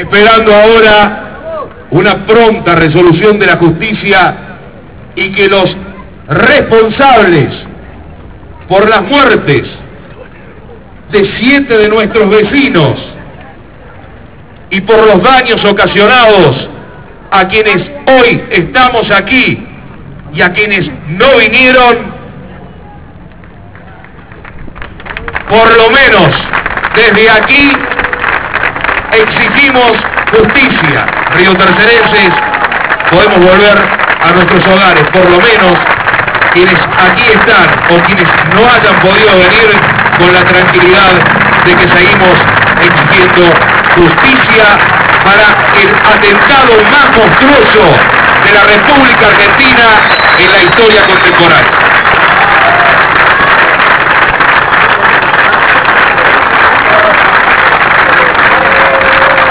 esperando ahora una pronta resolución de la justicia y que los responsables por las muertes de 7 de nuestros vecinos y por los daños ocasionados a quienes hoy estamos aquí y a quienes no vinieron, por lo menos desde aquí exigimos justicia. Riotercerenses, podemos volver a nuestros hogares, por lo menos quienes aquí están o quienes no hayan podido venir, con la tranquilidad de que seguimos exigiendo justicia para el atentado más monstruoso de la República Argentina en la historia contemporánea.